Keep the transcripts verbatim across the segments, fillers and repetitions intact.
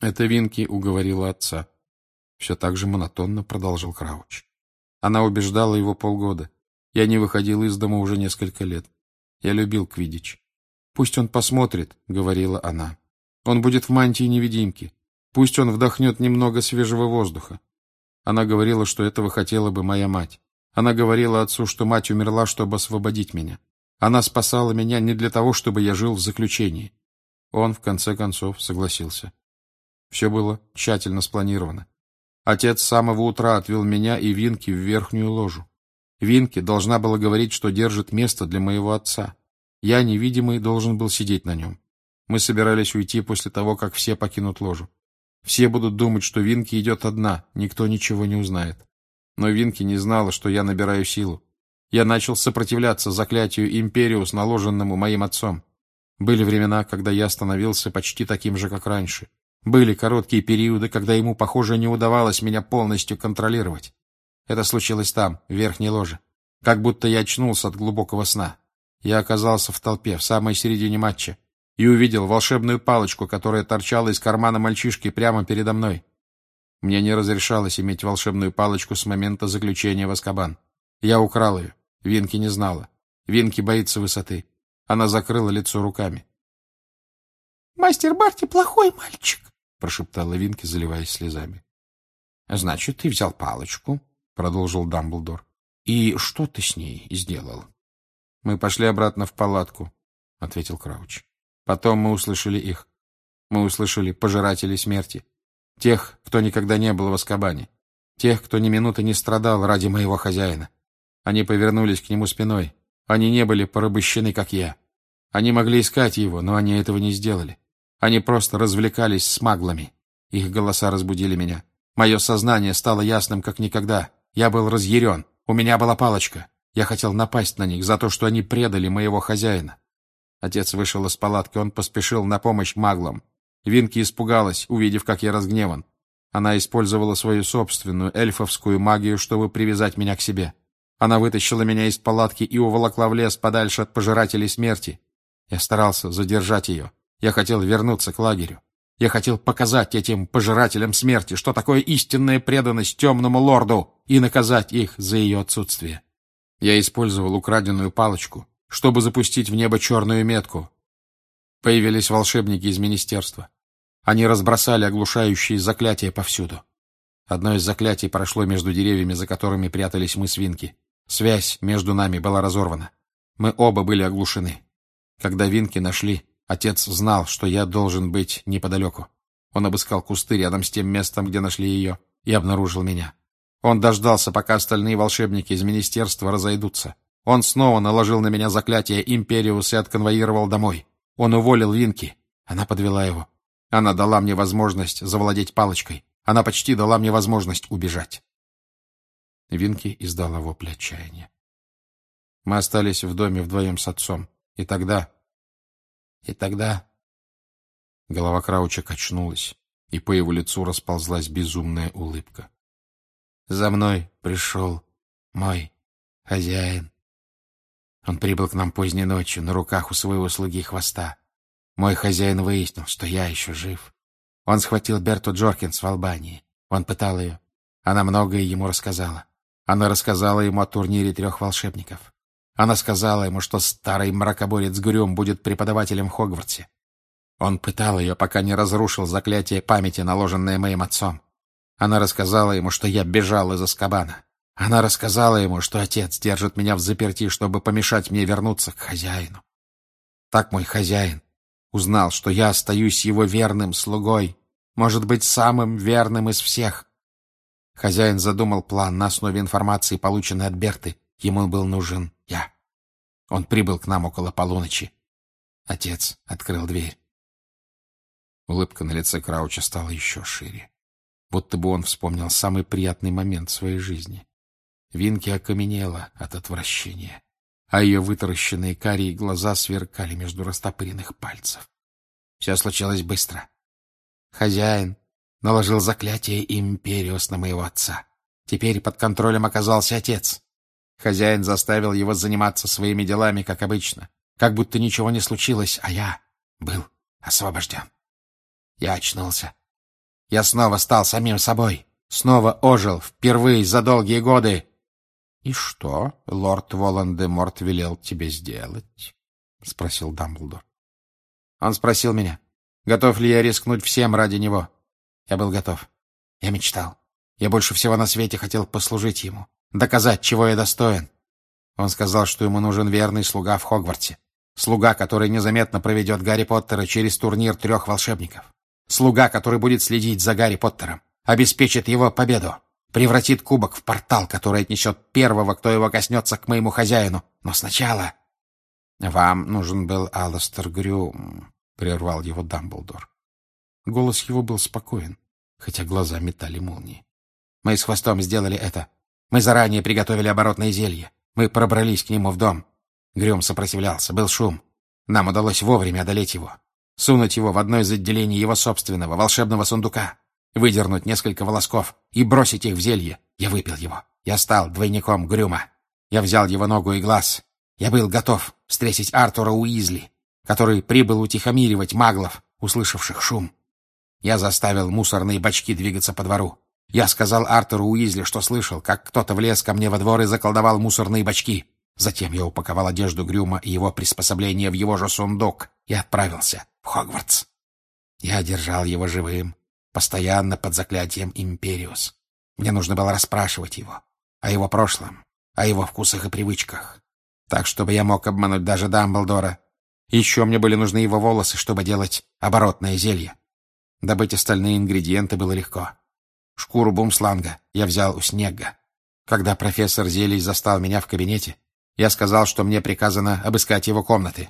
Это Винки уговорила отца. Все так же монотонно продолжил Крауч. Она убеждала его полгода. Я не выходил из дома уже несколько лет. Я любил квиддич. «Пусть он посмотрит», — говорила она. «Он будет в мантии-невидимки. Пусть он вдохнет немного свежего воздуха». Она говорила, что этого хотела бы моя мать. Она говорила отцу, что мать умерла, чтобы освободить меня. Она спасала меня не для того, чтобы я жил в заключении. Он, в конце концов, согласился. Все было тщательно спланировано. Отец с самого утра отвел меня и Винки в верхнюю ложу. Винки должна была говорить, что держит место для моего отца. Я, невидимый, должен был сидеть на нем. Мы собирались уйти после того, как все покинут ложу. Все будут думать, что Винки идет одна, никто ничего не узнает. Но Винки не знала, что я набираю силу. Я начал сопротивляться заклятию Империус, наложенному моим отцом. Были времена, когда я становился почти таким же, как раньше. Были короткие периоды, когда ему, похоже, не удавалось меня полностью контролировать. Это случилось там, в верхней ложе. Как будто я очнулся от глубокого сна. Я оказался в толпе, в самой середине матча, и увидел волшебную палочку, которая торчала из кармана мальчишки прямо передо мной. Мне не разрешалось иметь волшебную палочку с момента заключения в Азкабан. Я украл ее. Винки не знала. Винки боится высоты. Она закрыла лицо руками. — Мастер Барти плохой мальчик, — прошептала Винки, заливаясь слезами. — Значит, ты взял палочку, — продолжил Дамблдор. — И что ты с ней сделал? — Мы пошли обратно в палатку, — ответил Крауч. Потом мы услышали их. Мы услышали пожирателей смерти. Тех, кто никогда не был в Азкабане. Тех, кто ни минуты не страдал ради моего хозяина. Они повернулись к нему спиной. Они не были порабощены, как я. Они могли искать его, но они этого не сделали. Они просто развлекались с маглами. Их голоса разбудили меня. Мое сознание стало ясным, как никогда. Я был разъярен. У меня была палочка. Я хотел напасть на них за то, что они предали моего хозяина. Отец вышел из палатки, он поспешил на помощь маглам. Винки испугалась, увидев, как я разгневан. Она использовала свою собственную эльфовскую магию, чтобы привязать меня к себе. Она вытащила меня из палатки и уволокла в лес подальше от пожирателей смерти. Я старался задержать ее. Я хотел вернуться к лагерю. Я хотел показать этим пожирателям смерти, что такое истинная преданность темному лорду, и наказать их за ее отсутствие. Я использовал украденную палочку, чтобы запустить в небо черную метку. Появились волшебники из министерства. Они разбросали оглушающие заклятия повсюду. Одно из заклятий прошло между деревьями, за которыми прятались мы с Винки. Связь между нами была разорвана. Мы оба были оглушены. Когда Винки нашли, отец знал, что я должен быть неподалеку. Он обыскал кусты рядом с тем местом, где нашли ее, и обнаружил меня. Он дождался, пока остальные волшебники из министерства разойдутся. Он снова наложил на меня заклятие Империус и отконвоировал домой. Он уволил Винки. Она подвела его. Она дала мне возможность завладеть палочкой. Она почти дала мне возможность убежать. Винки издала вопль отчаяния. Мы остались в доме вдвоем с отцом. И тогда... И тогда... Голова Крауча качнулась, и по его лицу расползлась безумная улыбка. За мной пришел мой хозяин. Он прибыл к нам поздней ночью, на руках у своего слуги Хвоста. Мой хозяин выяснил, что я еще жив. Он схватил Берту Джоркинс в Албании. Он пытал ее. Она многое ему рассказала. Она рассказала ему о турнире трех волшебников. Она сказала ему, что старый мракоборец Грюм будет преподавателем в Хогвартсе. Он пытал ее, пока не разрушил заклятие памяти, наложенное моим отцом. Она рассказала ему, что я бежал из Азкабана. Она рассказала ему, что отец держит меня взаперти, чтобы помешать мне вернуться к хозяину. Так мой хозяин узнал, что я остаюсь его верным слугой, может быть, самым верным из всех. Хозяин задумал план на основе информации, полученной от Берты. Ему был нужен я. Он прибыл к нам около полуночи. Отец открыл дверь. Улыбка на лице Крауча стала еще шире, будто бы он вспомнил самый приятный момент в своей жизни. Винки окаменела от отвращения, а ее вытаращенные карие глаза сверкали между растопыренных пальцев. Все случилось быстро. Хозяин наложил заклятие Империус на моего отца. Теперь под контролем оказался отец. Хозяин заставил его заниматься своими делами, как обычно, как будто ничего не случилось, а я был освобожден. Я очнулся. Я снова стал самим собой. Снова ожил, впервые за долгие годы. — И что лорд Волан-де-Морт велел тебе сделать? — спросил Дамблдор. Он спросил меня, готов ли я рискнуть всем ради него. Я был готов. Я мечтал. Я больше всего на свете хотел послужить ему, доказать, чего я достоин. Он сказал, что ему нужен верный слуга в Хогвартсе. Слуга, который незаметно проведет Гарри Поттера через турнир трех волшебников. Слуга, который будет следить за Гарри Поттером, обеспечит его победу, превратит кубок в портал, который отнесет первого, кто его коснется, к моему хозяину. Но сначала... — Вам нужен был Аластер Грюм, — прервал его Дамблдор. Голос его был спокоен, хотя глаза метали молнии. — Мы с Хвостом сделали это. Мы заранее приготовили оборотное зелье. Мы пробрались к нему в дом. Грюм сопротивлялся, был шум. Нам удалось вовремя одолеть его. Сунуть его в одно из отделений его собственного волшебного сундука, выдернуть несколько волосков и бросить их в зелье. Я выпил его. Я стал двойником Грюма. Я взял его ногу и глаз. Я был готов встретить Артура Уизли, который прибыл утихомиривать маглов, услышавших шум. Я заставил мусорные бачки двигаться по двору. Я сказал Артуру Уизли, что слышал, как кто-то влез ко мне во двор и заколдовал мусорные бачки. Затем я упаковал одежду Грюма и его приспособления в его же сундук и отправился в Хогвартс. Я держал его живым, постоянно под заклятием Империус. Мне нужно было расспрашивать его о его прошлом, о его вкусах и привычках, так, чтобы я мог обмануть даже Дамблдора. Еще мне были нужны его волосы, чтобы делать оборотное зелье. Добыть остальные ингредиенты было легко. Шкуру бумсланга я взял у Снегга. Когда профессор зелий застал меня в кабинете, я сказал, что мне приказано обыскать его комнаты.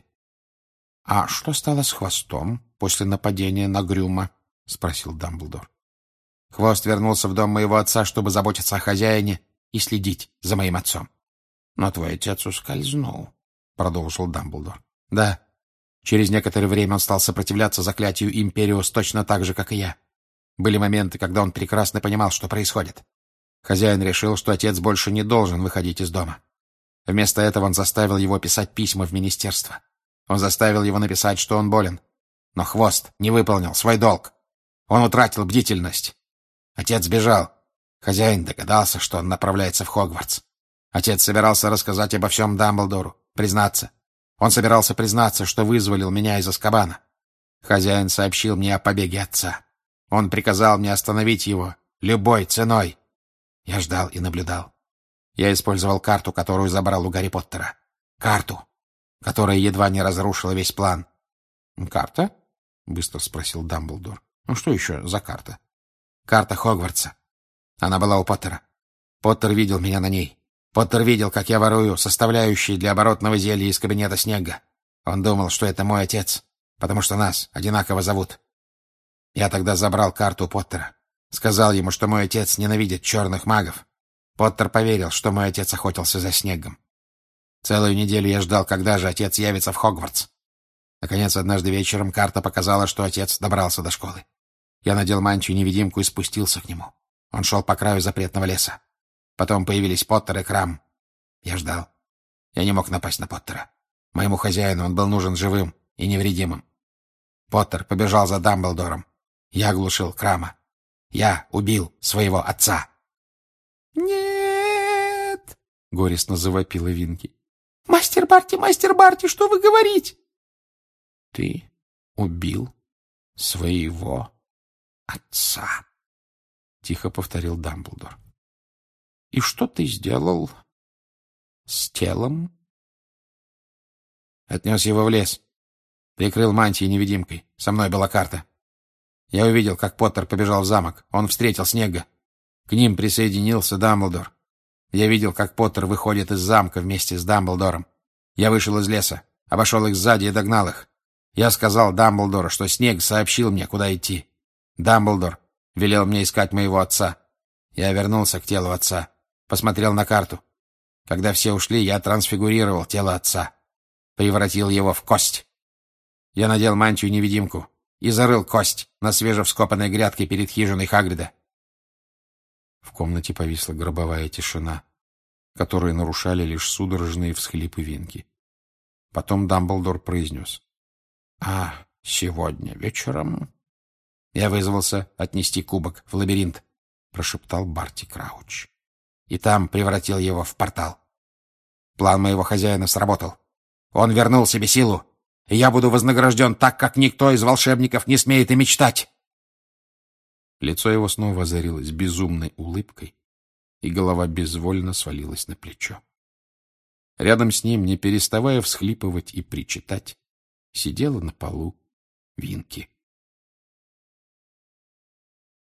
— А что стало с Хвостом после нападения на Грюма? — спросил Дамблдор. — Хвост вернулся в дом моего отца, чтобы заботиться о хозяине и следить за моим отцом. — Но твой отец ускользнул, — продолжил Дамблдор. — Да. Через некоторое время он стал сопротивляться заклятию Империус точно так же, как и я. Были моменты, когда он прекрасно понимал, что происходит. Хозяин решил, что отец больше не должен выходить из дома. Вместо этого он заставил его писать письма в министерство. Он заставил его написать, что он болен. Но Хвост не выполнил свой долг. Он утратил бдительность. Отец сбежал. Хозяин догадался, что он направляется в Хогвартс. Отец собирался рассказать обо всем Дамблдору, признаться. Он собирался признаться, что вызволил меня из Азкабана. Хозяин сообщил мне о побеге отца. Он приказал мне остановить его любой ценой. Я ждал и наблюдал. Я использовал карту, которую забрал у Гарри Поттера. Карту, которая едва не разрушила весь план. — Карта? — быстро спросил Дамблдор. — Ну что еще за карта? — Карта Хогвартса. Она была у Поттера. Поттер видел меня на ней. Поттер видел, как я ворую составляющие для оборотного зелья из кабинета Снегга. Он думал, что это мой отец, потому что нас одинаково зовут. Я тогда забрал карту у Поттера. Сказал ему, что мой отец ненавидит черных магов. Поттер поверил, что мой отец охотился за Снеггом. Целую неделю я ждал, когда же отец явится в Хогвартс. Наконец, однажды вечером карта показала, что отец добрался до школы. Я надел мантию-невидимку и спустился к нему. Он шел по краю запретного леса. Потом появились Поттер и Крам. Я ждал. Я не мог напасть на Поттера. Моему хозяину он был нужен живым и невредимым. Поттер побежал за Дамблдором. Я оглушил Крама. Я убил своего отца. «Нет!» — горестно завопила Винки. «Мастер Барти, мастер Барти, что вы говорите?» «Ты убил своего отца», — тихо повторил Дамблдор. «И что ты сделал с телом?» «Отнес его в лес. Прикрыл мантией невидимкой. Со мной была карта. Я увидел, как Поттер побежал в замок. Он встретил Снегга. К ним присоединился Дамблдор. Я видел, как Поттер выходит из замка вместе с Дамблдором. Я вышел из леса, обошел их сзади и догнал их. Я сказал Дамблдору, что Снегг сообщил мне, куда идти. Дамблдор велел мне искать моего отца. Я вернулся к телу отца, посмотрел на карту. Когда все ушли, я трансфигурировал тело отца, превратил его в кость. Я надел мантию-невидимку и зарыл кость на свежевскопанной грядке перед хижиной Хагрида. В комнате повисла гробовая тишина, которую нарушали лишь судорожные всхлипы Винки. Потом Дамблдор произнес: — А сегодня вечером Я вызвался отнести кубок в лабиринт, — прошептал Барти Крауч. И там превратил его в портал. План моего хозяина сработал. Он вернул себе силу, и я буду вознагражден так, как никто из волшебников не смеет и мечтать. Лицо его снова озарилось безумной улыбкой, и голова безвольно свалилась на плечо. Рядом с ним, не переставая всхлипывать и причитать, сидела на полу Винки.